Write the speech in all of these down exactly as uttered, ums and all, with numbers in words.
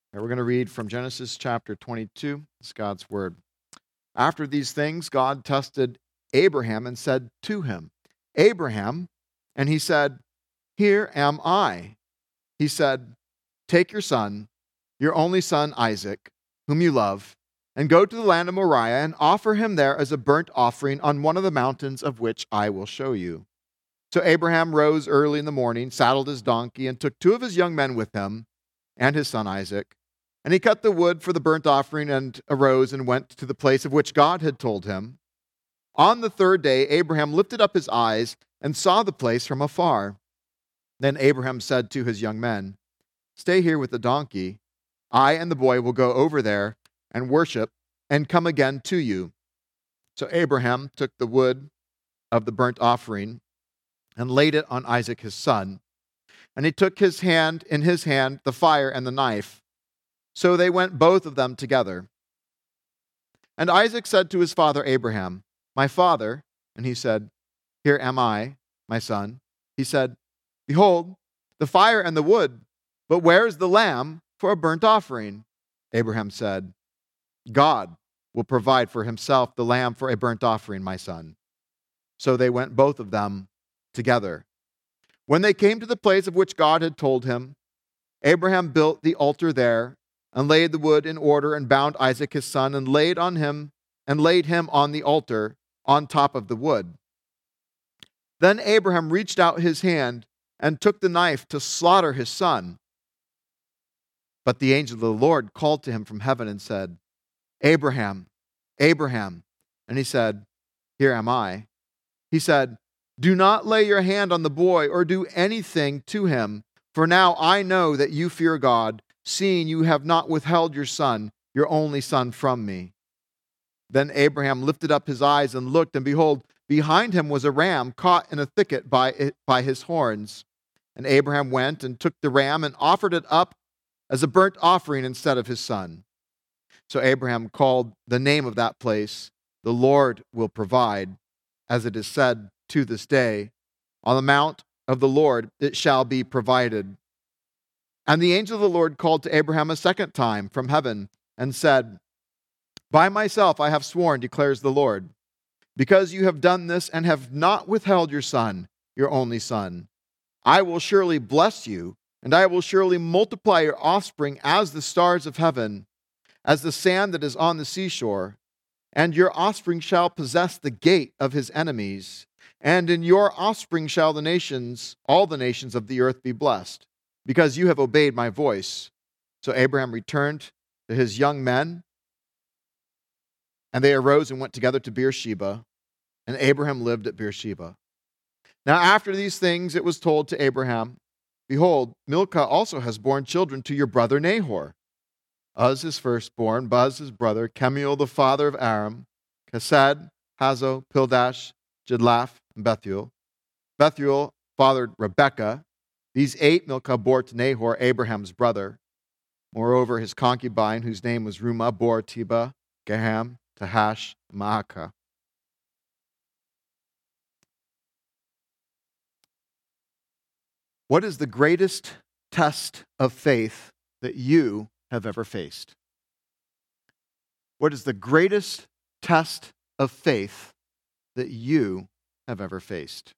And we're going to read from Genesis chapter twenty-two. It's God's word. After these things, God tested Abraham and said to him, Abraham, and he said, Here am I. He said, Take your son, your only son Isaac, whom you love, and go to the land of Moriah and offer him there as a burnt offering on one of the mountains of which I will show you. So Abraham rose early in the morning, saddled his donkey, and took two of his young men with him and his son Isaac. And he cut the wood for the burnt offering and arose and went to the place of which God had told him. On the third day, Abraham lifted up his eyes and saw the place from afar. Then Abraham said to his young men, Stay here with the donkey. I and the boy will go over there and worship and come again to you. So Abraham took the wood of the burnt offering and laid it on Isaac his son. And he took his hand in his hand the fire and the knife. So they went both of them together. And Isaac said to his father Abraham, My father. And he said, Here am I, my son. He said, Behold, the fire and the wood, but where is the lamb for a burnt offering? Abraham said, God will provide for himself the lamb for a burnt offering, my son. So they went both of them together. When they came to the place of which God had told him, Abraham built the altar there and laid the wood in order and bound Isaac his son and laid on him and laid him on the altar on top of the wood. Then Abraham reached out his hand and took the knife to slaughter his son. But the angel of the Lord called to him from heaven and said, Abraham, Abraham. And he said, Here am I. He said, Do not lay your hand on the boy or do anything to him, for now I know that you fear God, seeing you have not withheld your son, your only son, from me. Then Abraham lifted up his eyes and looked, and behold, behind him was a ram caught in a thicket by, it, by his horns. And Abraham went and took the ram and offered it up as a burnt offering instead of his son. So Abraham called the name of that place, The Lord will provide, as it is said to this day, On the mount of the Lord it shall be provided. And the angel of the Lord called to Abraham a second time from heaven and said, By myself I have sworn, declares the Lord, because you have done this and have not withheld your son, your only son. I will surely bless you, and I will surely multiply your offspring as the stars of heaven, as the sand that is on the seashore. And your offspring shall possess the gate of his enemies, and in your offspring shall the nations, all the nations of the earth be blessed, because you have obeyed my voice. So Abraham returned to his young men, and they arose and went together to Beersheba, and Abraham lived at Beersheba. Now after these things it was told to Abraham, Behold, Milcah also has borne children to your brother Nahor. Uz his firstborn, Buz his brother, Kemuel the father of Aram, Kesed, Hazo, Pildash, Jidlaph, and Bethuel. Bethuel fathered Rebekah. These eight Milcah bore to Nahor, Abraham's brother. Moreover, his concubine, whose name was Rumah, bore Teba, Gaham, Tahash, and Maacah. What is the greatest test of faith that you have ever faced? What is the greatest test of faith that you have ever faced?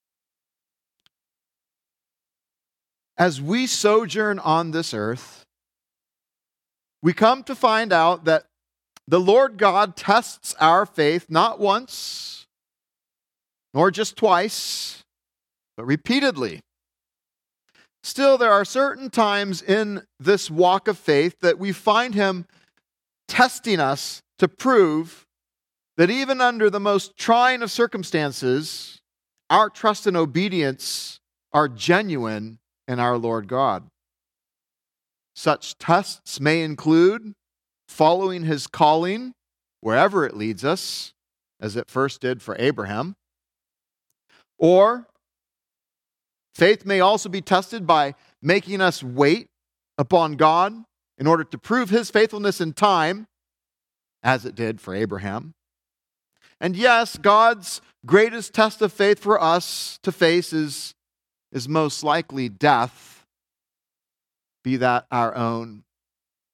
As we sojourn on this earth, we come to find out that the Lord God tests our faith not once, nor just twice, but repeatedly. Still, there are certain times in this walk of faith that we find him testing us to prove that even under the most trying of circumstances, our trust and obedience are genuine in our Lord God. Such tests may include following his calling wherever it leads us, as it first did for Abraham, or faith may also be tested by making us wait upon God in order to prove his faithfulness in time, as it did for Abraham. And yes, God's greatest test of faith for us to face is, is most likely death, be that our own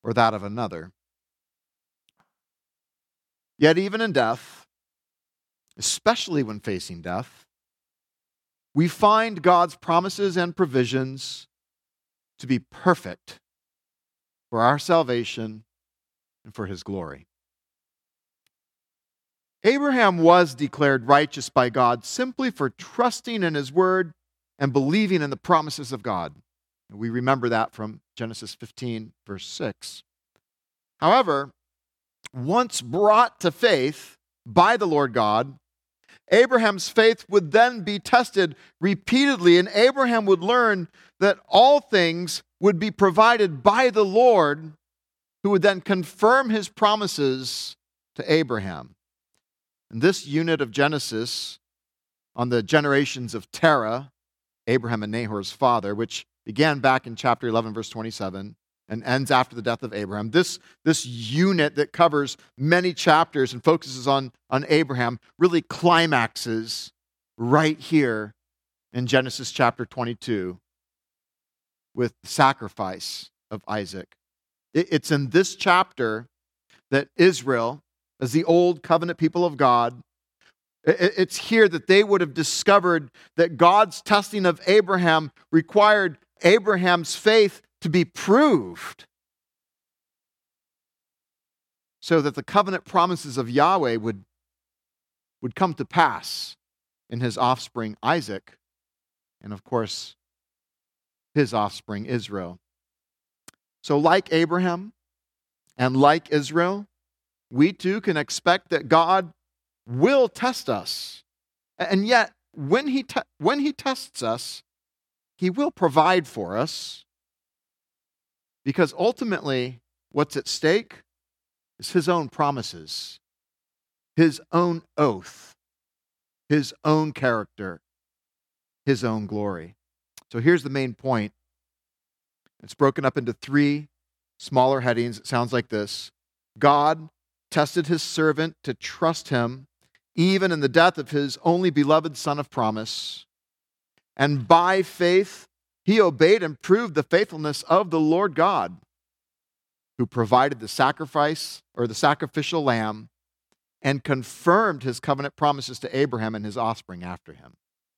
or that of another. Yet even in death, especially when facing death, we find God's promises and provisions to be perfect for our salvation and for His glory. Abraham was declared righteous by God simply for trusting in His word and believing in the promises of God. We remember that from Genesis fifteen, verse six. However, once brought to faith by the Lord God, Abraham's faith would then be tested repeatedly, and Abraham would learn that all things would be provided by the Lord, who would then confirm His promises to Abraham. And this unit of Genesis on the generations of Terah, Abraham and Nahor's father, which began back in chapter eleven, verse twenty-seven, and ends after the death of Abraham. This, this unit that covers many chapters and focuses on, on Abraham really climaxes right here in Genesis chapter twenty-two with the sacrifice of Isaac. It, it's in this chapter that Israel, as the old covenant people of God, it, it's here that they would have discovered that God's testing of Abraham required Abraham's faith to be proved so that the covenant promises of Yahweh would, would come to pass in his offspring Isaac, and of course, his offspring Israel. So like Abraham and like Israel, we too can expect that God will test us. And yet, when he, te- when he tests us, He will provide for us, because ultimately, what's at stake is His own promises, His own oath, His own character, His own glory. So here's the main point. It's broken up into three smaller headings. It sounds like this. God tested His servant to trust Him, even in the death of His only beloved Son of promise. And by faith, He obeyed and proved the faithfulness of the Lord God, who provided the sacrifice or the sacrificial lamb and confirmed His covenant promises to Abraham and his offspring after him.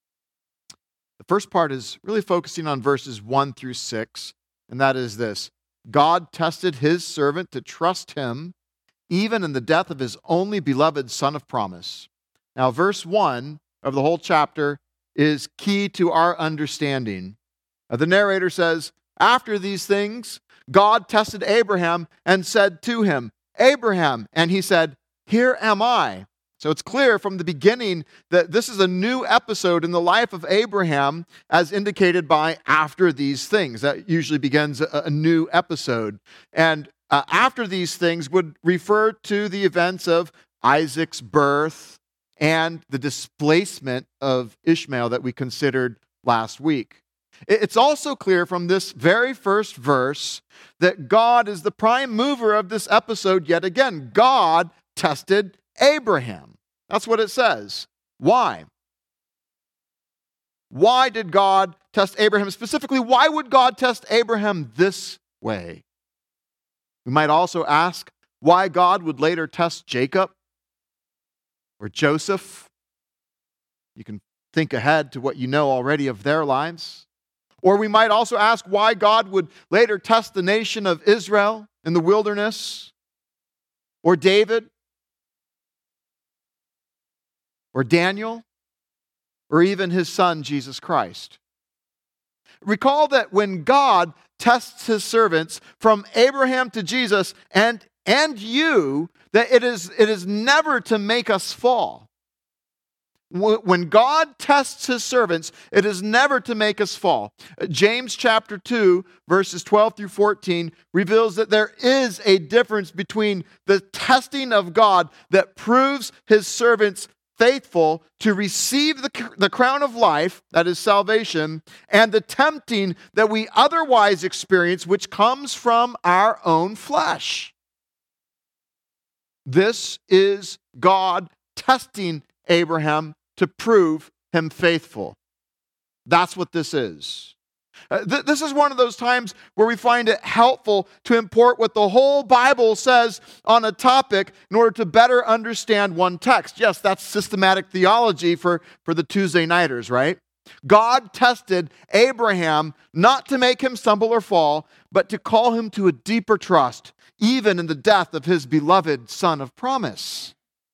The first part is really focusing on verses one through six, and that is this. God tested His servant to trust Him, even in the death of His only beloved Son of promise. Now, verse one of the whole chapter is key to our understanding. Uh, the narrator says, after these things, God tested Abraham and said to him, Abraham, and he said, here am I. So it's clear from the beginning that this is a new episode in the life of Abraham, as indicated by after these things. That usually begins a, a new episode. And uh, after these things would refer to the events of Isaac's birth and the displacement of Ishmael that we considered last week. It's also clear from this very first verse that God is the prime mover of this episode yet again. God tested Abraham. That's what it says. Why? Why did God test Abraham? Specifically, why would God test Abraham this way? We might also ask why God would later test Jacob or Joseph. You can think ahead to what you know already of their lives. Or we might also ask why God would later test the nation of Israel in the wilderness, or David, or Daniel, or even his son, Jesus Christ. Recall that when God tests His servants from Abraham to Jesus and and you, that it is, it is never to make us fall. When God tests His servants, it is never to make us fall. James chapter two, verses twelve through fourteen, reveals that there is a difference between the testing of God that proves His servants faithful to receive the, the crown of life, that is salvation, and the tempting that we otherwise experience, which comes from our own flesh. This is God testing Abraham to prove him faithful. That's what this is. Uh, th- this is one of those times where we find it helpful to import what the whole Bible says on a topic in order to better understand one text. Yes, that's systematic theology for, for the Tuesday nighters, right? God tested Abraham not to make him stumble or fall, but to call him to a deeper trust, even in the death of his beloved son of promise.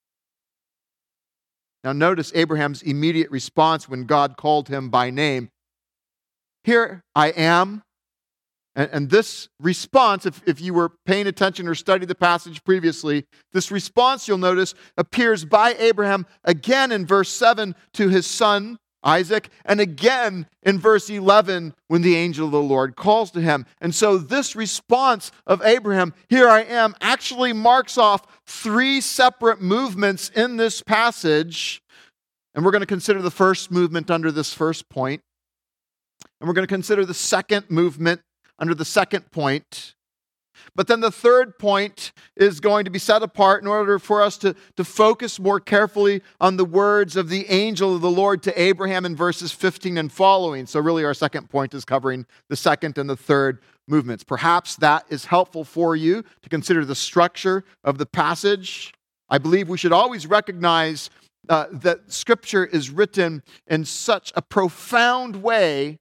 Now notice Abraham's immediate response when God called him by name. Here I am. And, and this response, if, if you were paying attention or studied the passage previously, this response, you'll notice, appears by Abraham again in verse seven to his son Isaac, and again in verse eleven when the angel of the Lord calls to him. And so this response of Abraham, here I am, actually marks off three separate movements in this passage. And we're going to consider the first movement under this first point. And we're going to consider the second movement under the second point. But then the third point is going to be set apart in order for us to, to focus more carefully on the words of the angel of the Lord to Abraham in verses fifteen and following. So really our second point is covering the second and the third movements. Perhaps that is helpful for you to consider the structure of the passage. I believe we should always recognize uh, that Scripture is written in such a profound way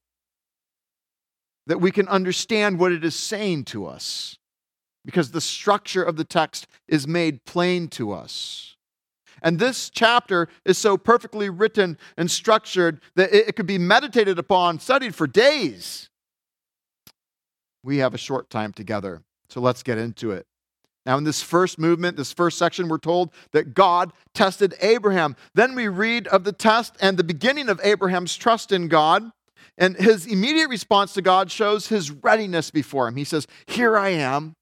that we can understand what it is saying to us, because the structure of the text is made plain to us. And this chapter is so perfectly written and structured that it could be meditated upon, studied for days. We have a short time together, so let's get into it. Now, in this first movement, this first section, we're told that God tested Abraham. Then we read of the test and the beginning of Abraham's trust in God. And his immediate response to God shows his readiness before him. He says, here I am.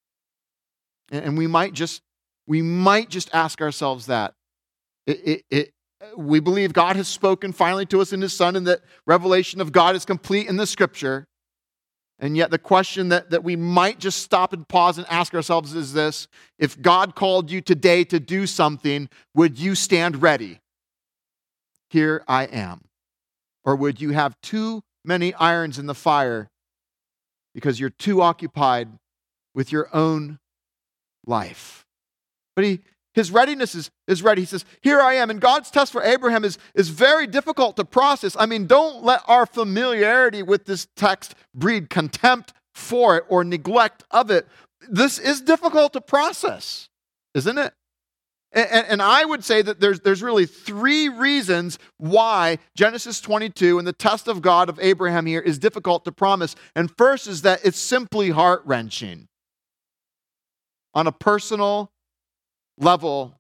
And we might just, we might just ask ourselves that. It, it, it, we believe God has spoken finally to us in his Son, and that revelation of God is complete in the Scripture. And yet the question that, that we might just stop and pause and ask ourselves is this: if God called you today to do something, would you stand ready? Here I am. Or would you have too many irons in the fire because you're too occupied with your own life? But he, his readiness is, is ready. He says, here I am. And God's test for Abraham is, is very difficult to process. I mean, don't let our familiarity with this text breed contempt for it or neglect of it. This is difficult to process, isn't it? And, and I would say that there's, there's really three reasons why Genesis twenty-two and the test of God of Abraham here is difficult to promise. And first is that it's simply heart-wrenching. On a personal level,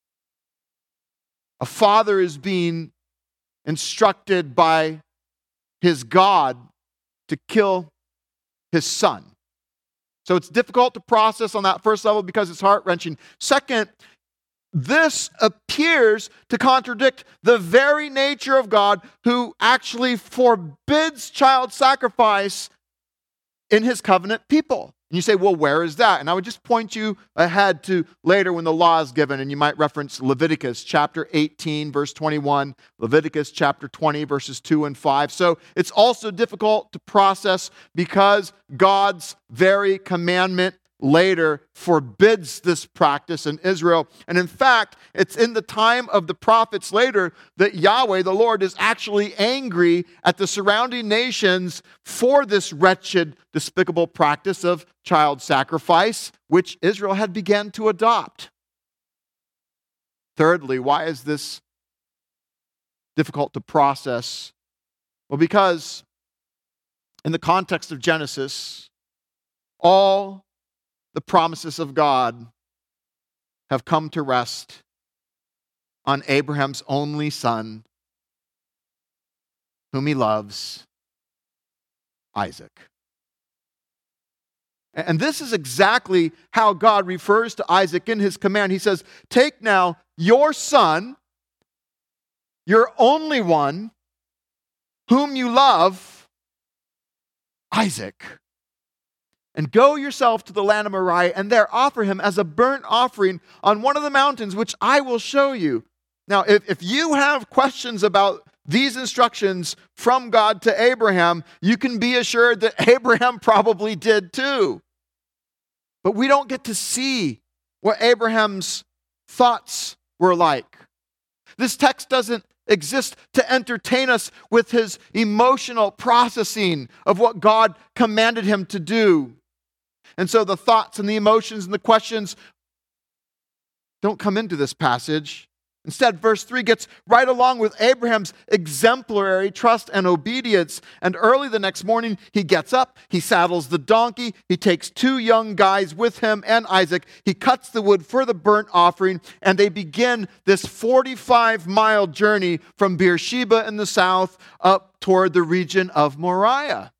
a father is being instructed by his God to kill his son. So it's difficult to process on that first level because it's heart-wrenching. Second, this appears to contradict the very nature of God, who actually forbids child sacrifice in his covenant people. And you say, well, where is that? And I would just point you ahead to later when the law is given, and you might reference Leviticus chapter eighteen, verse twenty-one, Leviticus chapter twenty, verses two and five. So it's also difficult to process because God's very commandment later forbids this practice in Israel. And in fact, it's in the time of the prophets later that Yahweh, the Lord, is actually angry at the surrounding nations for this wretched, despicable practice of child sacrifice, which Israel had begun to adopt. Thirdly, why is this difficult to process? Well, because in the context of Genesis, all the promises of God have come to rest on Abraham's only son, whom he loves, Isaac. And this is exactly how God refers to Isaac in his command. He says, take now your son, your only one, whom you love, Isaac, and go yourself to the land of Moriah, and there offer him as a burnt offering on one of the mountains, which I will show you. Now, if, if you have questions about these instructions from God to Abraham, you can be assured that Abraham probably did too. But we don't get to see what Abraham's thoughts were like. This text doesn't exist to entertain us with his emotional processing of what God commanded him to do. And so the thoughts and the emotions and the questions don't come into this passage. Instead, verse three gets right along with Abraham's exemplary trust and obedience. And early the next morning, he gets up, he saddles the donkey, he takes two young guys with him and Isaac. He cuts the wood for the burnt offering, and they begin this forty-five mile journey from Beersheba in the south up toward the region of Moriah.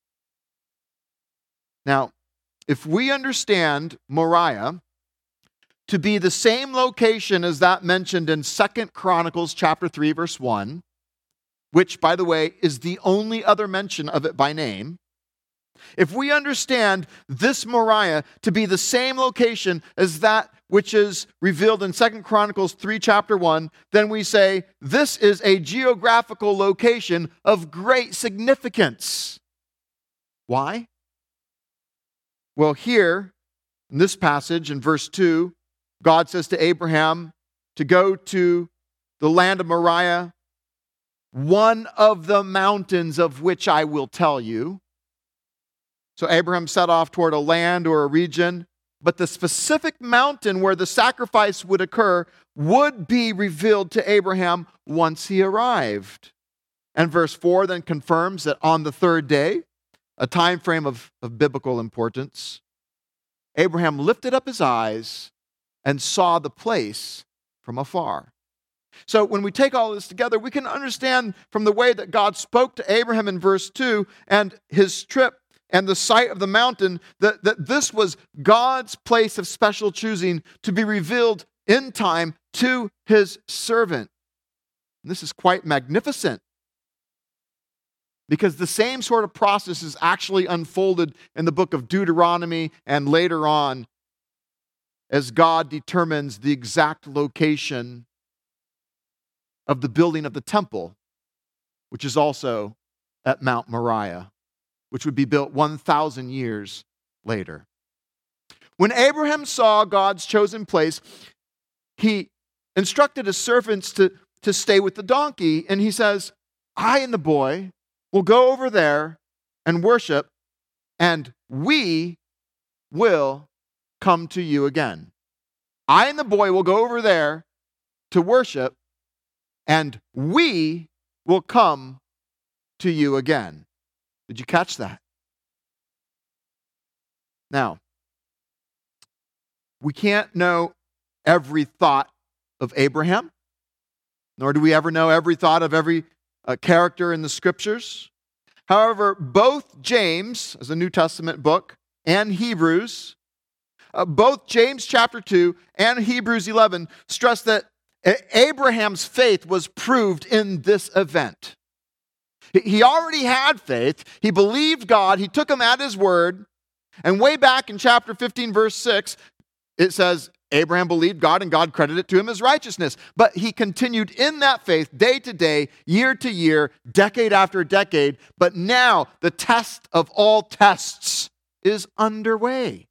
Now, if we understand Moriah to be the same location as that mentioned in Second Chronicles chapter three, verse one, which, by the way, is the only other mention of it by name. If we understand this Moriah to be the same location as that which is revealed in Second Chronicles three, chapter one, then we say this is a geographical location of great significance. Why? Well, here in this passage in verse two, God says to Abraham to go to the land of Moriah, one of the mountains of which I will tell you. So Abraham set off toward a land or a region, but the specific mountain where the sacrifice would occur would be revealed to Abraham once he arrived. And verse four then confirms that on the third day, a time frame of, of biblical importance, Abraham lifted up his eyes and saw the place from afar. So when we take all this together, we can understand from the way that God spoke to Abraham in verse two and his trip and the sight of the mountain, that, that this was God's place of special choosing to be revealed in time to his servant. And this is quite magnificent, because the same sort of process is actually unfolded in the book of Deuteronomy and later on, as God determines the exact location of the building of the temple, which is also at Mount Moriah, which would be built one thousand years later. When Abraham saw God's chosen place, he instructed his servants to, to stay with the donkey, and he says, I and the boy will go over there and worship, and we will come to you again. I and the boy will go over there to worship, and we will come to you again. Did you catch that? Now, we can't know every thought of Abraham, nor do we ever know every thought of every uh, character in the scriptures. However, both James, as a New Testament book, and Hebrews, Uh, both James chapter two and Hebrews eleven stress that Abraham's faith was proved in this event. He already had faith. He believed God. He took him at his word. And way back in chapter fifteen, verse six, it says, Abraham believed God and God credited it to him as righteousness. But he continued in that faith day to day, year to year, decade after decade. But now the test of all tests is underway.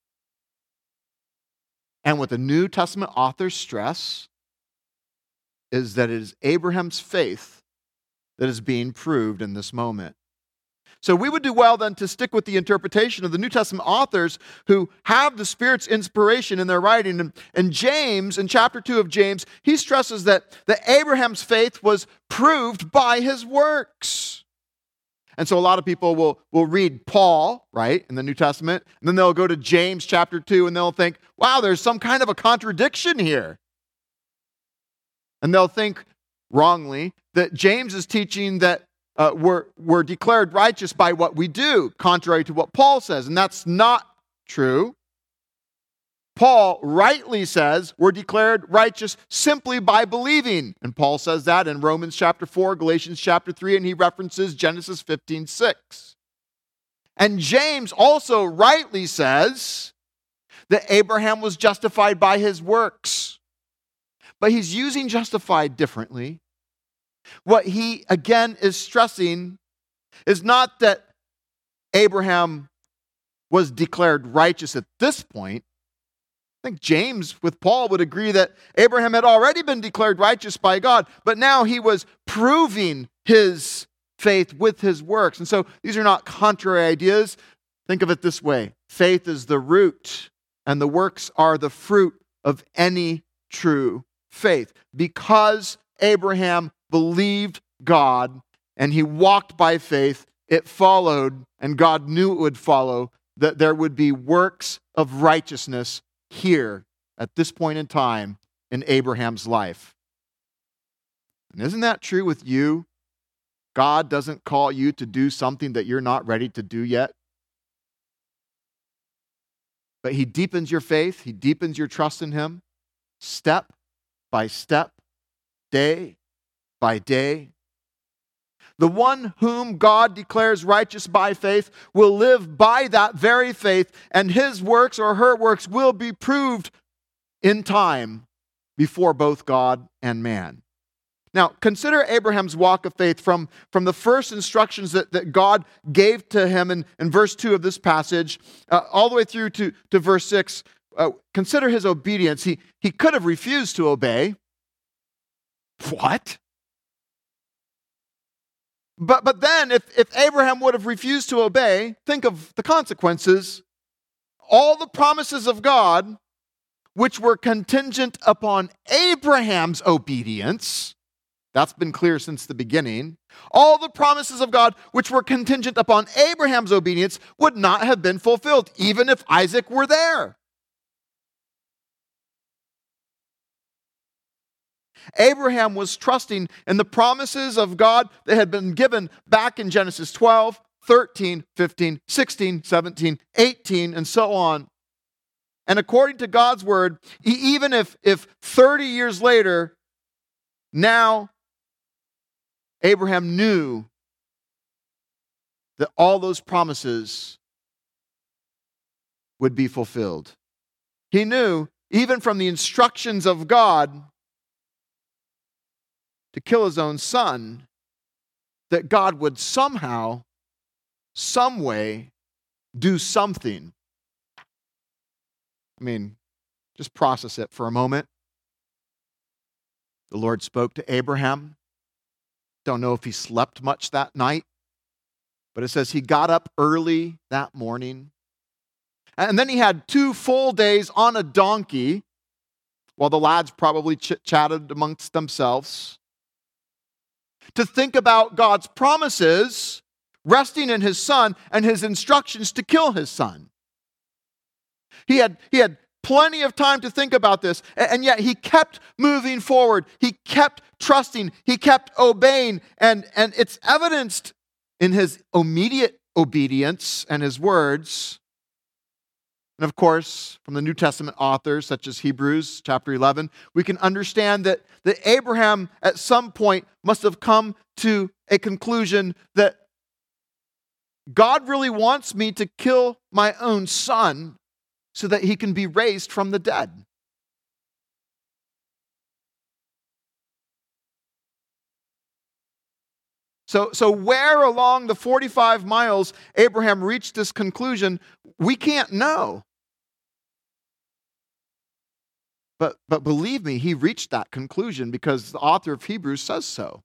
And what the New Testament authors stress is that it is Abraham's faith that is being proved in this moment. So we would do well then to stick with the interpretation of the New Testament authors who have the Spirit's inspiration in their writing. And, and James, in chapter two of James, he stresses that, that Abraham's faith was proved by his works. And so a lot of people will, will read Paul, right, in the New Testament, and then they'll go to James chapter two and they'll think, wow, there's some kind of a contradiction here. And they'll think wrongly that James is teaching that uh, we're, we're declared righteous by what we do, contrary to what Paul says. And that's not true. Paul rightly says we're declared righteous simply by believing. And Paul says that in Romans chapter four, Galatians chapter three, and he references Genesis fifteen six. And James also rightly says that Abraham was justified by his works. But he's using justified differently. What he again is stressing is not that Abraham was declared righteous at this point. I think James with Paul would agree that Abraham had already been declared righteous by God, but now he was proving his faith with his works. And so these are not contrary ideas. Think of it this way. Faith is the root, and the works are the fruit of any true faith. Because Abraham believed God and he walked by faith, it followed, and God knew it would follow, that there would be works of righteousness here at this point in time in Abraham's life. And isn't that true with you? God doesn't call you to do something that you're not ready to do yet. But he deepens your faith, he deepens your trust in him, step by step, day by day. The one whom God declares righteous by faith will live by that very faith, and his works or her works will be proved in time before both God and man. Now, consider Abraham's walk of faith from, from the first instructions that, that God gave to him in, in verse two of this passage, uh, all the way through to, to verse six. Uh, consider his obedience. He, he could have refused to obey. What? But, but then, if, if Abraham would have refused to obey, think of the consequences. All the promises of God, which were contingent upon Abraham's obedience, that's been clear since the beginning. All the promises of God, which were contingent upon Abraham's obedience, would not have been fulfilled, even if Isaac were there. Abraham was trusting in the promises of God that had been given back in Genesis twelve, thirteen, fifteen, sixteen, seventeen, eighteen, and so on. And according to God's word, even if, if thirty years later, now Abraham knew that all those promises would be fulfilled. He knew, even from the instructions of God to kill his own son, that God would somehow, some way, do something. I mean, just process it for a moment. The Lord spoke to Abraham. Don't know if he slept much that night, but it says he got up early that morning. And then he had two full days on a donkey, while the lads probably chit-chatted amongst themselves, to think about God's promises resting in his son and his instructions to kill his son. He had, he had plenty of time to think about this, and yet he kept moving forward. He kept trusting. He kept obeying, and, and it's evidenced in his immediate obedience and his words. And of course, from the New Testament authors, such as Hebrews chapter eleven, we can understand that, that Abraham at some point must have come to a conclusion that God really wants me to kill my own son so that he can be raised from the dead. So, so where along the forty-five miles Abraham reached this conclusion, we can't know. But, but believe me, he reached that conclusion because the author of Hebrews says so.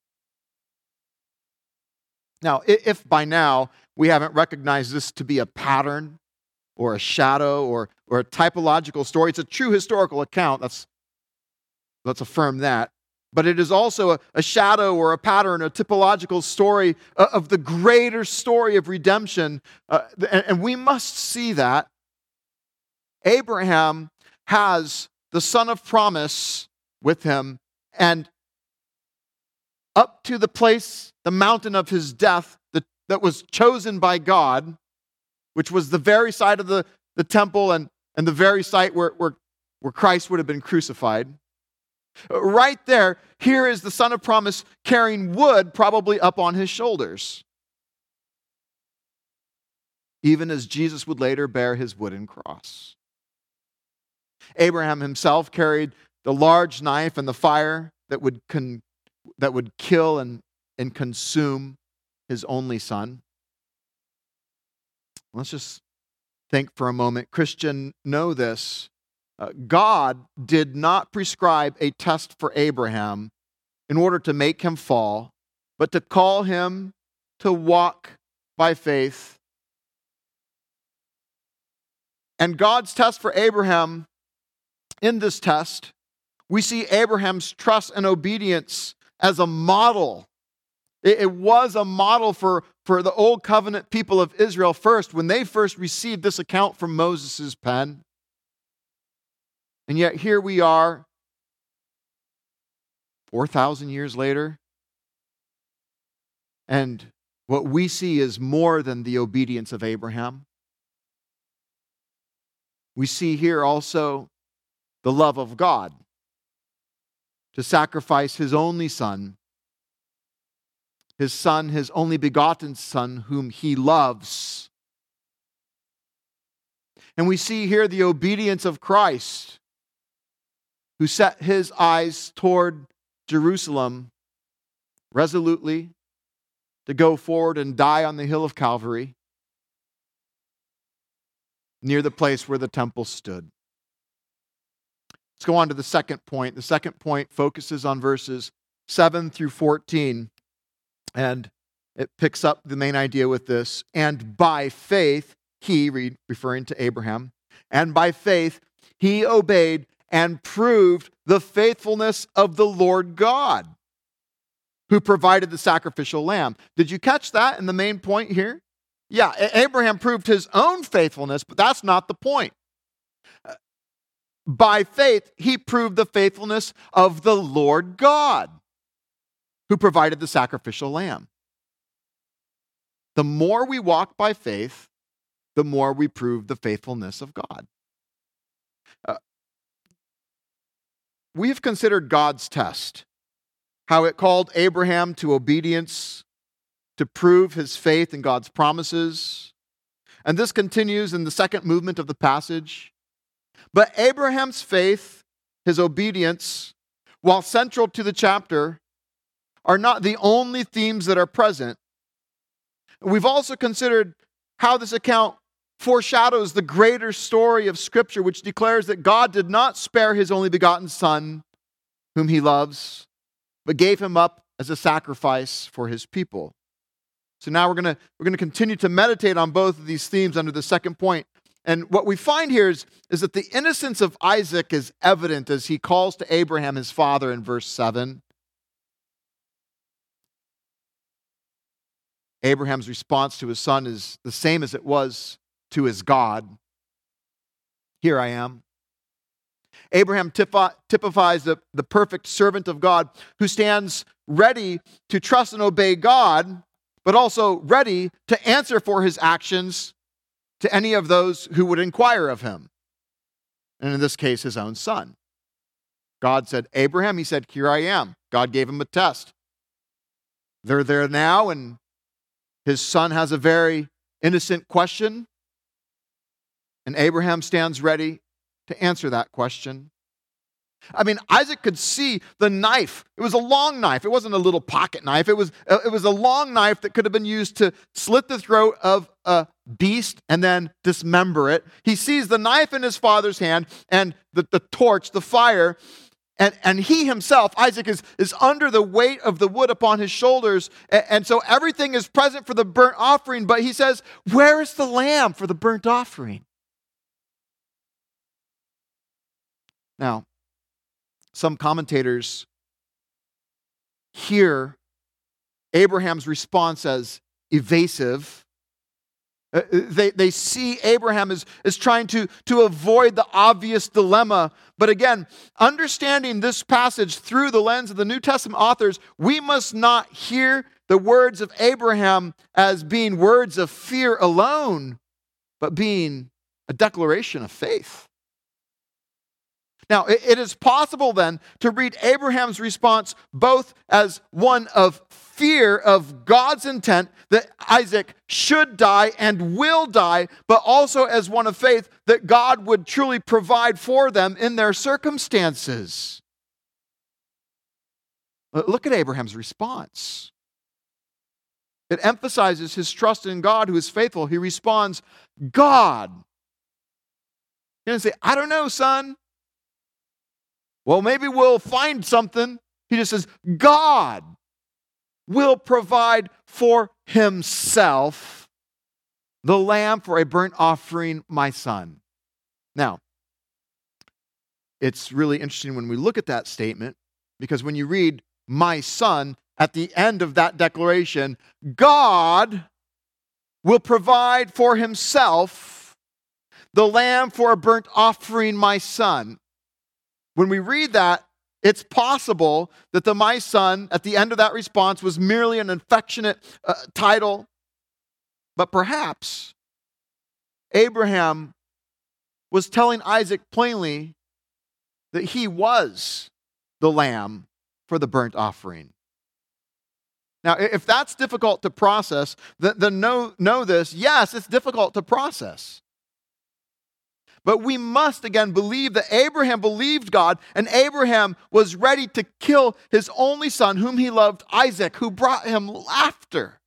Now, if by now we haven't recognized this to be a pattern or a shadow or, or a typological story, it's a true historical account. Let's, let's affirm that. But it is also a, a shadow or a pattern, a typological story of the greater story of redemption. Uh, and, and we must see that. Abraham has the son of promise with him, and up to the place, the mountain of his death that, that was chosen by God, which was the very site of the, the temple and, and the very site where, where, where Christ would have been crucified. Right there, here is the son of promise carrying wood probably up on his shoulders, even as Jesus would later bear his wooden cross. Abraham himself carried the large knife and the fire that would con- that would kill and, and consume his only son. Let's just think for a moment. Christian, know this. Uh, God did not prescribe a test for Abraham in order to make him fall, but to call him to walk by faith. And God's test for Abraham, in this test, we see Abraham's trust and obedience as a model. It, it was a model for, for the old covenant people of Israel first, when they first received this account from Moses' pen. And yet here we are, four thousand years later, and what we see is more than the obedience of Abraham. We see here also the love of God to sacrifice his only son, his son, his only begotten son, whom he loves. And we see here the obedience of Christ, who set his eyes toward Jerusalem resolutely to go forward and die on the hill of Calvary, near the place where the temple stood. Let's go on to the second point. The second point focuses on verses seven through fourteen, and it picks up the main idea with this. And by faith, he, referring to Abraham, and by faith, he obeyed and proved the faithfulness of the Lord God, who provided the sacrificial lamb. Did you catch that in the main point here? Yeah, Abraham proved his own faithfulness, but that's not the point. By faith, he proved the faithfulness of the Lord God, who provided the sacrificial lamb. The more we walk by faith, the more we prove the faithfulness of God. Uh, we have considered God's test, how it called Abraham to obedience to prove his faith in God's promises. And this continues in the second movement of the passage. But Abraham's faith, his obedience, while central to the chapter, are not the only themes that are present. We've also considered how this account foreshadows the greater story of Scripture, which declares that God did not spare his only begotten Son, whom he loves, but gave him up as a sacrifice for his people. So now we're going to we're going to continue to meditate on both of these themes under the second point. And what we find here is, is that the innocence of Isaac is evident as he calls to Abraham his father in verse seven. Abraham's response to his son is the same as it was to his God. Here I am. Abraham typifies the, the perfect servant of God who stands ready to trust and obey God, but also ready to answer for his actions to any of those who would inquire of him. And in this case, his own son. God said, Abraham, he said, here I am. God gave him a test. They're there now, and his son has a very innocent question, and Abraham stands ready to answer that question. I mean, Isaac could see the knife. It was a long knife. It wasn't a little pocket knife. It was, it was a long knife that could have been used to slit the throat of a beast and then dismember it. He sees the knife in his father's hand and the, the torch, the fire, and, and he himself, Isaac, is, is under the weight of the wood upon his shoulders. And, and so everything is present for the burnt offering, but he says, where is the lamb for the burnt offering? Now, some commentators hear Abraham's response as evasive. Uh, they, they see Abraham as, as trying to, to avoid the obvious dilemma. But again, understanding this passage through the lens of the New Testament authors, we must not hear the words of Abraham as being words of fear alone, but being a declaration of faith. Now, it is possible then to read Abraham's response both as one of fear of God's intent that Isaac should die and will die, but also as one of faith that God would truly provide for them in their circumstances. Look at Abraham's response. It emphasizes his trust in God who is faithful. He responds, God. He doesn't say, I don't know, son. Well, maybe we'll find something. He just says, God will provide for himself the lamb for a burnt offering, my son. Now, it's really interesting when we look at that statement, because when you read my son at the end of that declaration, God will provide for himself the lamb for a burnt offering, my son. When we read that, it's possible that the my son at the end of that response was merely an affectionate uh, title, but perhaps Abraham was telling Isaac plainly that he was the lamb for the burnt offering. Now, if that's difficult to process, then, then know, know this. Yes, it's difficult to process. But we must, again, believe that Abraham believed God, and Abraham was ready to kill his only son, whom he loved, Isaac, who brought him laughter.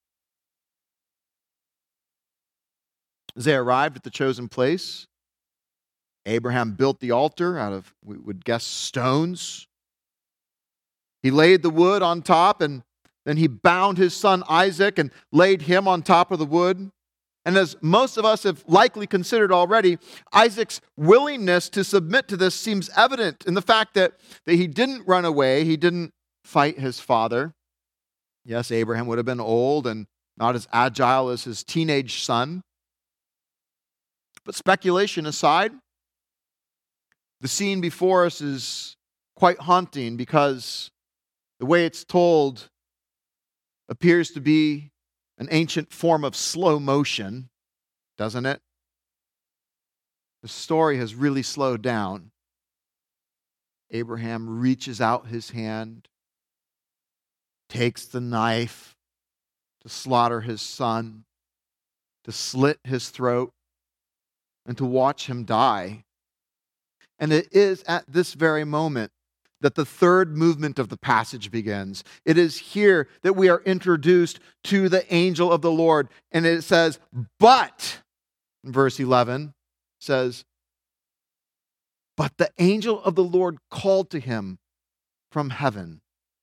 As they arrived at the chosen place, Abraham built the altar out of, we would guess, stones. He laid the wood on top, and then he bound his son Isaac and laid him on top of the wood. And as most of us have likely considered already, Isaac's willingness to submit to this seems evident in the fact that, that he didn't run away. He didn't fight his father. Yes, Abraham would have been old and not as agile as his teenage son. But speculation aside, the scene before us is quite haunting because the way it's told appears to be an ancient form of slow motion, doesn't it? The story has really slowed down. Abraham reaches out his hand, takes the knife to slaughter his son, to slit his throat, and to watch him die. And it is at this very moment that the third movement of the passage begins. It is here that we are introduced to the angel of the Lord. And it says, but, verse eleven says, but the angel of the Lord called to him from heaven,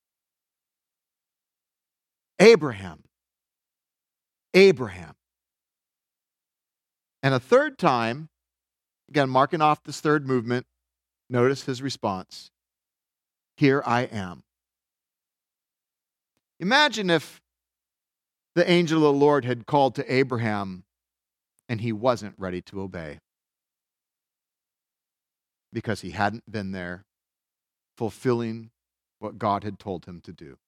Abraham, Abraham. And a third time, again, marking off this third movement, notice his response. Here I am. Imagine if the angel of the Lord had called to Abraham and he wasn't ready to obey because he hadn't been there fulfilling what God had told him to do.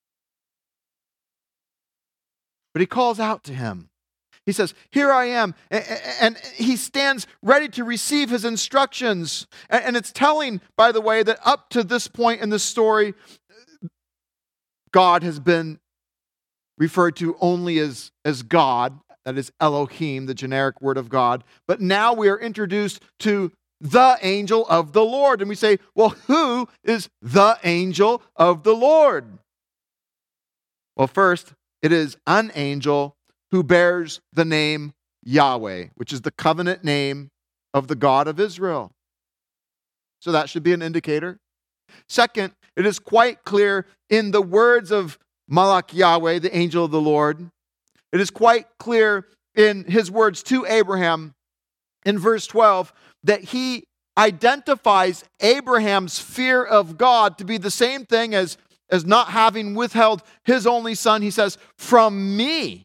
But he calls out to him. He says, here I am. And he stands ready to receive his instructions. And it's telling, by the way, that up to this point in the story, God has been referred to only as, as God. That is Elohim, the generic word of God. But now we are introduced to the angel of the Lord. And we say, well, who is the angel of the Lord? Well, first, it is an angel who bears the name Yahweh, which is the covenant name of the God of Israel. So that should be an indicator. Second, it is quite clear in the words of Malach Yahweh, the angel of the Lord. It is quite clear in his words to Abraham in verse twelve that he identifies Abraham's fear of God to be the same thing as, as not having withheld his only son. He says, from me.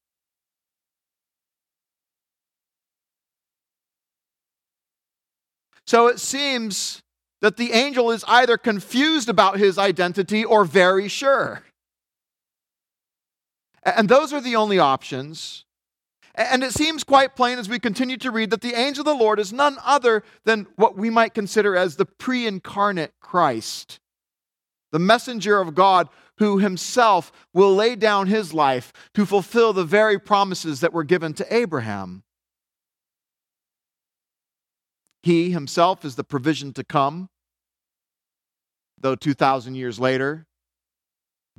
So it seems that the angel is either confused about his identity or very sure. And those are the only options. And it seems quite plain as we continue to read that the angel of the Lord is none other than what we might consider as the pre-incarnate Christ, the messenger of God who himself will lay down his life to fulfill the very promises that were given to Abraham. He himself is the provision to come, though two thousand years later,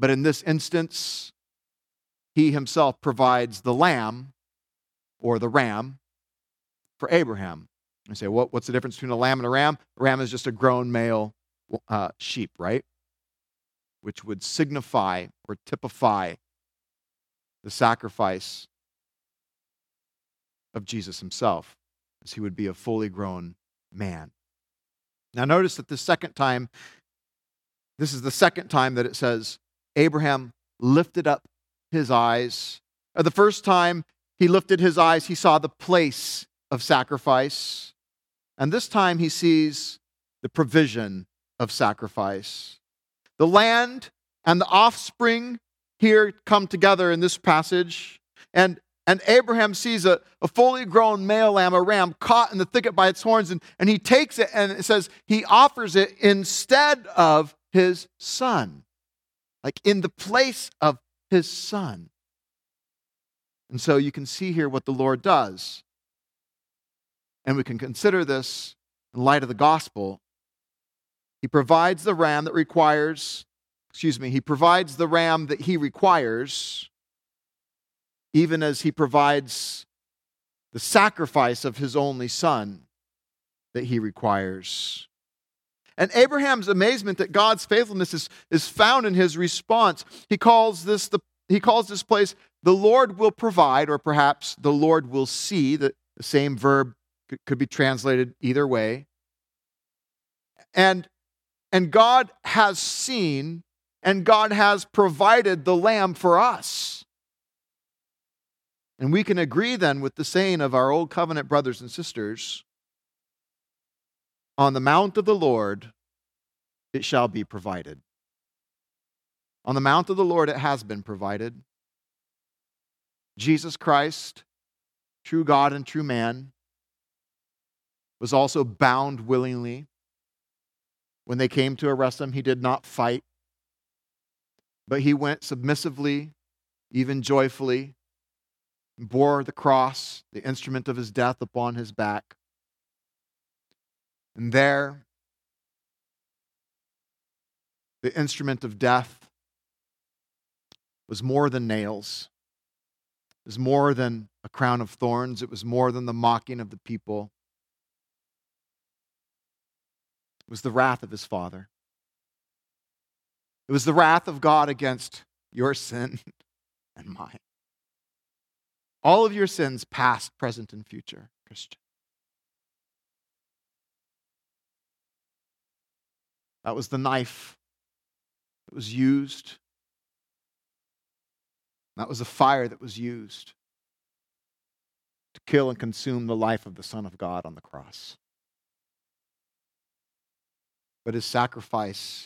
But in this instance, he himself provides the lamb or the ram for Abraham. You say, what, what's the difference between a lamb and a ram? A ram is just a grown male uh, sheep, right? Which would signify or typify the sacrifice of Jesus himself, as he would be a fully grown man. Now notice that the second time, this is the second time that it says, Abraham lifted up his eyes. Or the first time he lifted his eyes, he saw the place of sacrifice. And this time he sees the provision of sacrifice. The land and the offspring here come together in this passage. And, and Abraham sees a, a fully grown male lamb, a ram, caught in the thicket by its horns. And, and he takes it, and it says he offers it instead of his son. Like in the place of his son. And so you can see here what the Lord does. And we can consider this in light of the gospel. He provides the ram that requires, excuse me, he provides the ram that he requires, even as he provides the sacrifice of his only son that he requires. And Abraham's amazement at God's faithfulness is, is found in his response. He calls this the he calls this place, the Lord will provide, or perhaps the Lord will see. The, the same verb could, could be translated either way. And, and God has seen, and God has provided the lamb for us. And we can agree then with the saying of our old covenant brothers and sisters, on the mount of the Lord, it shall be provided. On the mount of the Lord, it has been provided. Jesus Christ, true God and true man, was also bound willingly. When they came to arrest him, he did not fight, but he went submissively, even joyfully, and bore the cross, the instrument of his death, upon his back. And there, the instrument of death was more than nails. It was more than a crown of thorns. It was more than the mocking of the people. It was the wrath of his Father. It was the wrath of God against your sin and mine. All of your sins, past, present, and future, Christian. That was the knife that was used. That was the fire that was used to kill and consume the life of the Son of God on the cross. But his sacrifice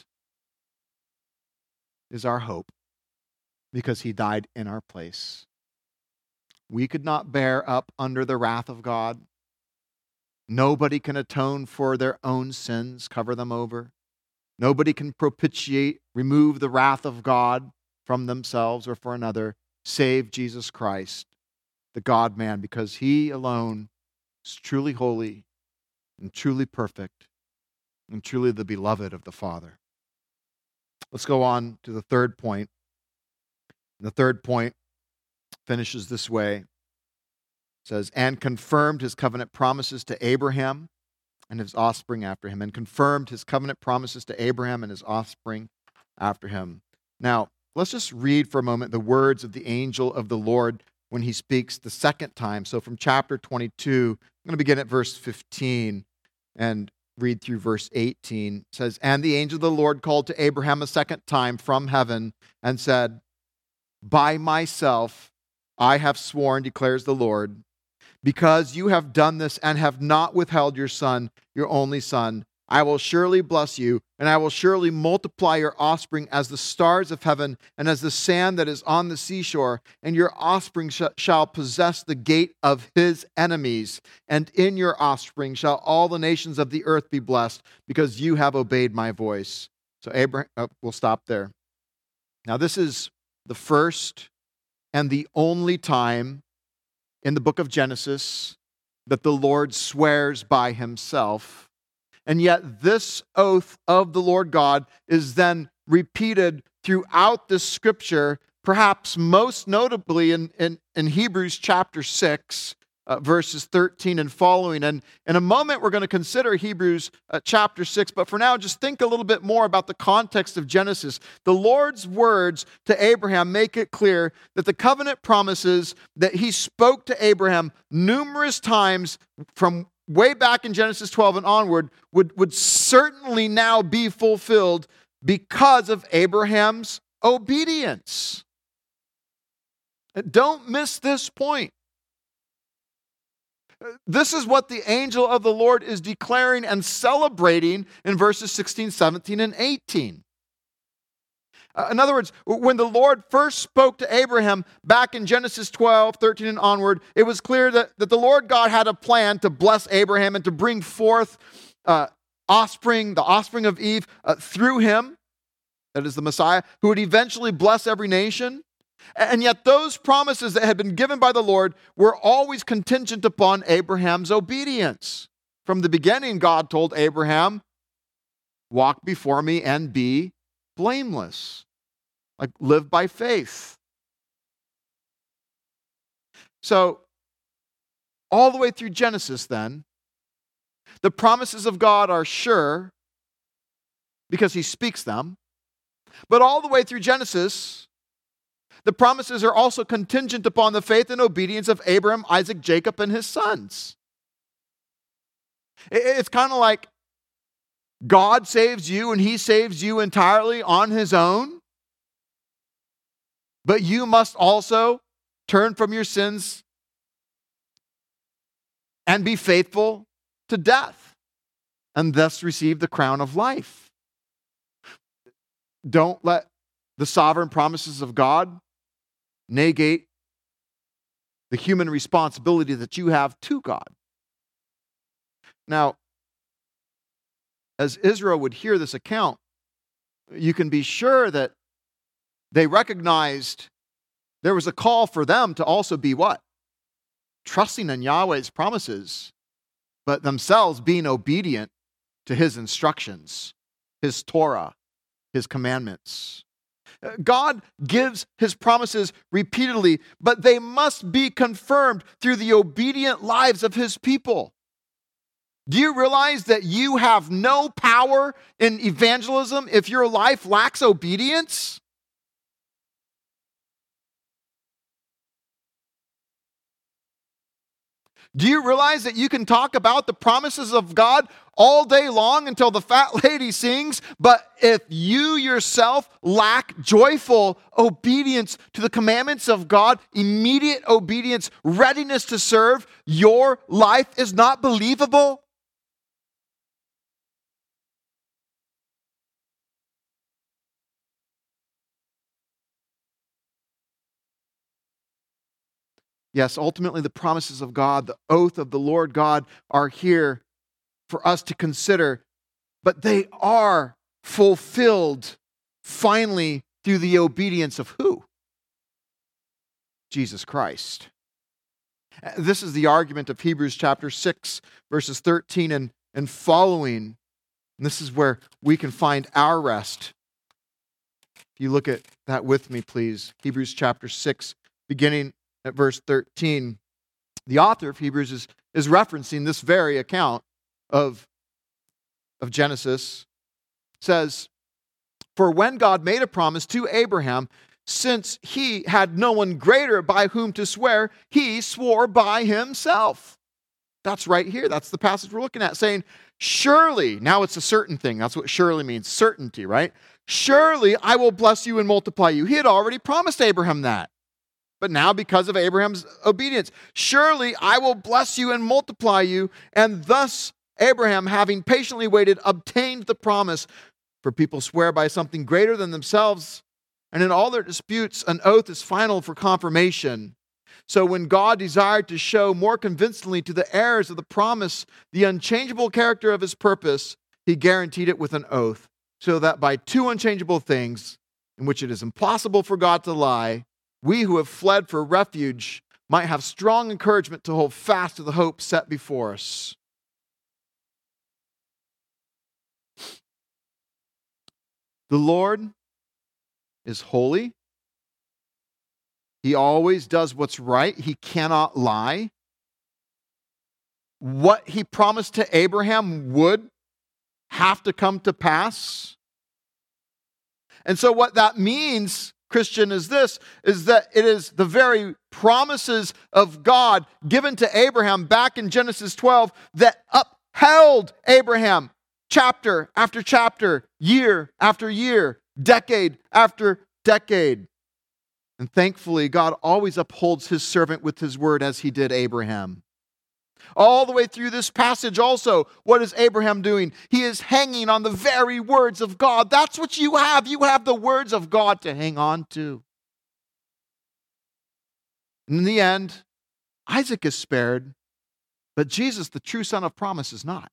is our hope because he died in our place. We could not bear up under the wrath of God. Nobody can atone for their own sins, cover them over. Nobody can propitiate, remove the wrath of God from themselves or for another, save Jesus Christ, the God-man, because he alone is truly holy and truly perfect and truly the beloved of the Father. Let's go on to the third point. The third point finishes this way. It says, and confirmed his covenant promises to Abraham and his offspring after him, and confirmed his covenant promises to Abraham and his offspring after him. Now, let's just read for a moment the words of the angel of the Lord when he speaks the second time. So from chapter twenty-two, I'm going to begin at verse fifteen and read through verse eighteen. It says, and the angel of the Lord called to Abraham a second time from heaven and said, by myself I have sworn, declares the Lord, because you have done this and have not withheld your son, your only son, I will surely bless you, and I will surely multiply your offspring as the stars of heaven and as the sand that is on the seashore, and your offspring sh- shall possess the gate of his enemies, and in your offspring shall all the nations of the earth be blessed, because you have obeyed my voice. So Abraham, oh, we'll stop there. Now this is the first and the only time in the book of Genesis that the Lord swears by himself. And yet this oath of the Lord God is then repeated throughout the scripture, perhaps most notably in, in, in Hebrews chapter six, uh, verses thirteen and following. And in a moment, we're going to consider Hebrews uh, chapter six. But for now, just think a little bit more about the context of Genesis. The Lord's words to Abraham make it clear that the covenant promises that he spoke to Abraham numerous times from way back in Genesis twelve and onward would, would certainly now be fulfilled because of Abraham's obedience. Don't miss this point. This is what the angel of the Lord is declaring and celebrating in verses sixteen, seventeen, and eighteen. Uh, in other words, when the Lord first spoke to Abraham back in Genesis twelve, thirteen, and onward, it was clear that, that the Lord God had a plan to bless Abraham and to bring forth uh, offspring, the offspring of Eve, uh, through him, that is the Messiah, who would eventually bless every nation. And yet those promises that had been given by the Lord were always contingent upon Abraham's obedience. From the beginning, God told Abraham, walk before me and be blameless. Like, live by faith. So, all the way through Genesis then, the promises of God are sure because he speaks them. But all the way through Genesis, the promises are also contingent upon the faith and obedience of Abraham, Isaac, Jacob, and his sons. It's kind of like God saves you and he saves you entirely on his own. But you must also turn from your sins and be faithful to death and thus receive the crown of life. Don't let the sovereign promises of God negate the human responsibility that you have to God. Now, as Israel would hear this account, you can be sure that they recognized there was a call for them to also be what? Trusting in Yahweh's promises, but themselves being obedient to his instructions, his Torah, his commandments. God gives his promises repeatedly, but they must be confirmed through the obedient lives of his people. Do you realize that you have no power in evangelism if your life lacks obedience? Do you realize that you can talk about the promises of God all day long until the fat lady sings, but if you yourself lack joyful obedience to the commandments of God, immediate obedience, readiness to serve, your life is not believable? Yes, ultimately the promises of God, the oath of the Lord God are here for us to consider, but they are fulfilled finally through the obedience of who? Jesus Christ. This is the argument of Hebrews chapter six, verses thirteen and, and following. And this is where we can find our rest. If you look at that with me, please. Hebrews chapter six, beginning at verse thirteen. The author of Hebrews is, is referencing this very account of, of Genesis. It says, for when God made a promise to Abraham, since he had no one greater by whom to swear, he swore by himself. That's right here. That's the passage we're looking at, saying, surely, now it's a certain thing. That's what surely means, certainty, right? Surely I will bless you and multiply you. He had already promised Abraham that. But now, because of Abraham's obedience, surely I will bless you and multiply you. And thus, Abraham, having patiently waited, obtained the promise. For people swear by something greater than themselves, and in all their disputes, an oath is final for confirmation. So when God desired to show more convincingly to the heirs of the promise the unchangeable character of his purpose, he guaranteed it with an oath, so that by two unchangeable things, in which it is impossible for God to lie, we who have fled for refuge might have strong encouragement to hold fast to the hope set before us. The Lord is holy. He always does what's right. He cannot lie. What he promised to Abraham would have to come to pass. And so what that means, Christian, is this, is that it is the very promises of God given to Abraham back in Genesis twelve that upheld Abraham chapter after chapter, year after year, decade after decade. And thankfully, God always upholds his servant with his word as he did Abraham. All the way through this passage also, what is Abraham doing? He is hanging on the very words of God. That's what you have. You have the words of God to hang on to. And in the end, Isaac is spared, but Jesus, the true son of promise, is not.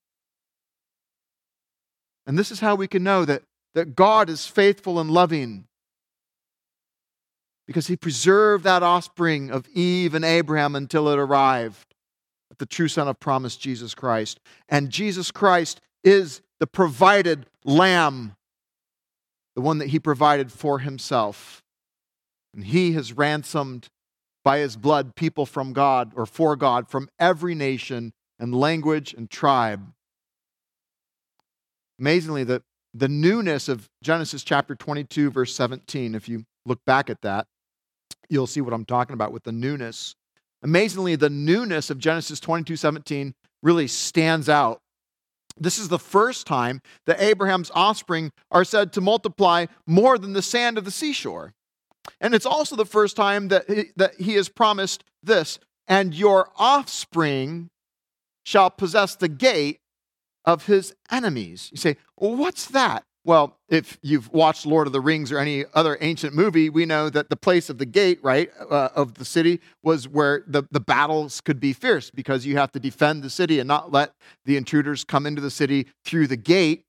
And this is how we can know that, that God is faithful and loving, because he preserved that offspring of Eve and Abraham until it arrived at the true son of promise, Jesus Christ. And Jesus Christ is the provided lamb, the one that he provided for himself. And he has ransomed by his blood people from God, or for God, from every nation and language and tribe. Amazingly, the, the newness of Genesis chapter twenty-two, verse seventeen, if you look back at that, you'll see what I'm talking about with the newness. Amazingly, the newness of Genesis twenty-two seventeen really stands out. This is the first time that Abraham's offspring are said to multiply more than the sand of the seashore. And it's also the first time that he, that he has promised this, and your offspring shall possess the gate of his enemies. You say, well, what's that? Well, if you've watched Lord of the Rings or any other ancient movie, we know that the place of the gate, right, uh, of the city was where the, the battles could be fierce, because you have to defend the city and not let the intruders come into the city through the gate.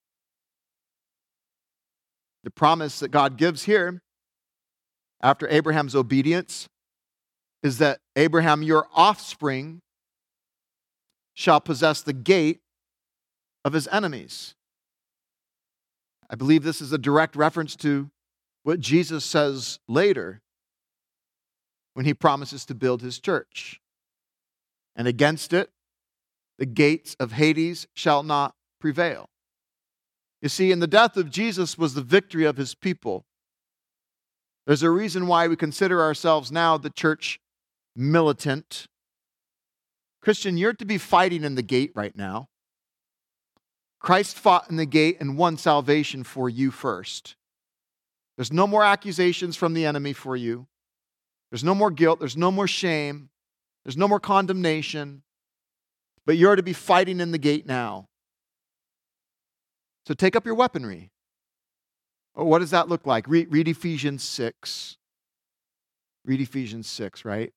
The promise that God gives here, after Abraham's obedience, is that Abraham, your offspring, shall possess the gate of his enemies. I believe this is a direct reference to what Jesus says later when he promises to build his church. And against it, the gates of Hades shall not prevail. You see, in the death of Jesus was the victory of his people. There's a reason why we consider ourselves now the church militant. Christian, you're to be fighting in the gate right now. Christ fought in the gate and won salvation for you first. There's no more accusations from the enemy for you. There's no more guilt. There's no more shame. There's no more condemnation. But you're to be fighting in the gate now. So take up your weaponry. Oh, what does that look like? Read, read Ephesians six. Read Ephesians six, right?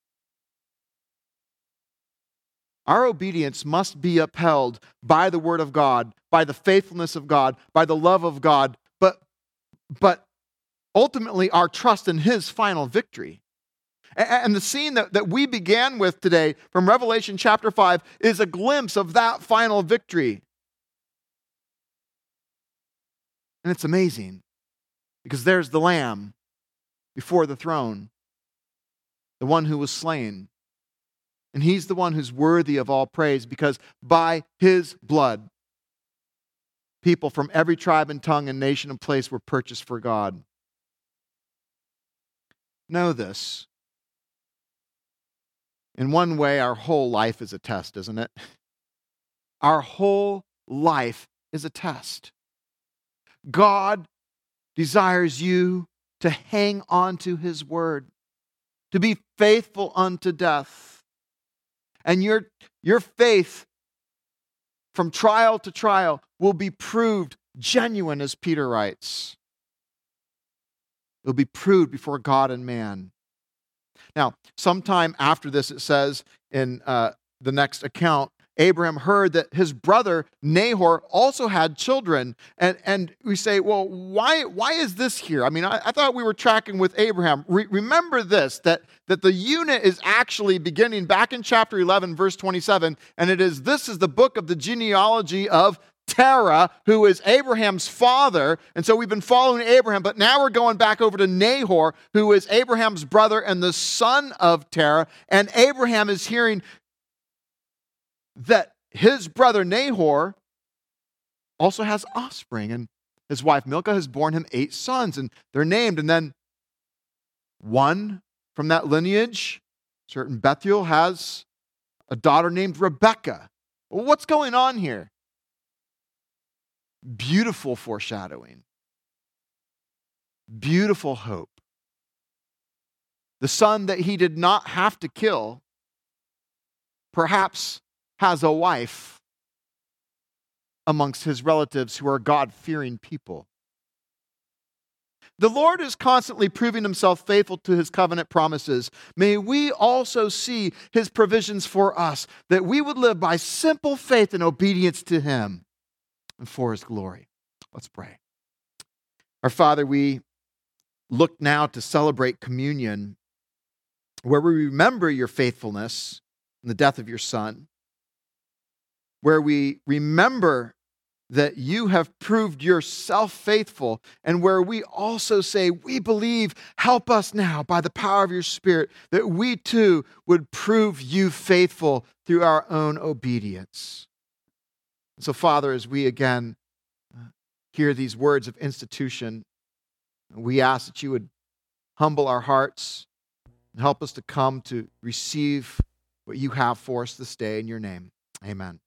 Our obedience must be upheld by the word of God, by the faithfulness of God, by the love of God, but, but ultimately our trust in his final victory. And the scene that, that we began with today from Revelation chapter five is a glimpse of that final victory. And it's amazing, because there's the Lamb before the throne, the one who was slain. And he's the one who's worthy of all praise, because by his blood, people from every tribe and tongue and nation and place were purchased for God. Know this. In one way, our whole life is a test, isn't it? Our whole life is a test. God desires you to hang on to his word, to be faithful unto death. And your, your faith from trial to trial will be proved genuine, as Peter writes. It will be proved before God and man. Now, sometime after this, it says in uh, the next account, Abraham heard that his brother Nahor also had children. And, and we say, well, why, why is this here? I mean, I, I thought we were tracking with Abraham. Re- remember this, that, that the unit is actually beginning back in chapter eleven, verse twenty-seven. And it is, this is the book of the genealogy of Terah, who is Abraham's father. And so we've been following Abraham, but now we're going back over to Nahor, who is Abraham's brother and the son of Terah. And Abraham is hearing that his brother Nahor also has offspring. And his wife Milcah has borne him eight sons, and they're named. And then one from that lineage, certain Bethuel, has a daughter named Rebekah. Well, what's going on here? Beautiful foreshadowing. Beautiful hope. The son that he did not have to kill perhaps has a wife amongst his relatives who are God-fearing people. The Lord is constantly proving himself faithful to his covenant promises. May we also see his provisions for us, that we would live by simple faith and obedience to him and for his glory. Let's pray. Our Father, we look now to celebrate communion, where we remember your faithfulness and the death of your Son, where we remember that you have proved yourself faithful, and where we also say, we believe, help us now by the power of your Spirit, that we too would prove you faithful through our own obedience. So, Father, as we again hear these words of institution, we ask that you would humble our hearts and help us to come to receive what you have for us this day in your name. Amen.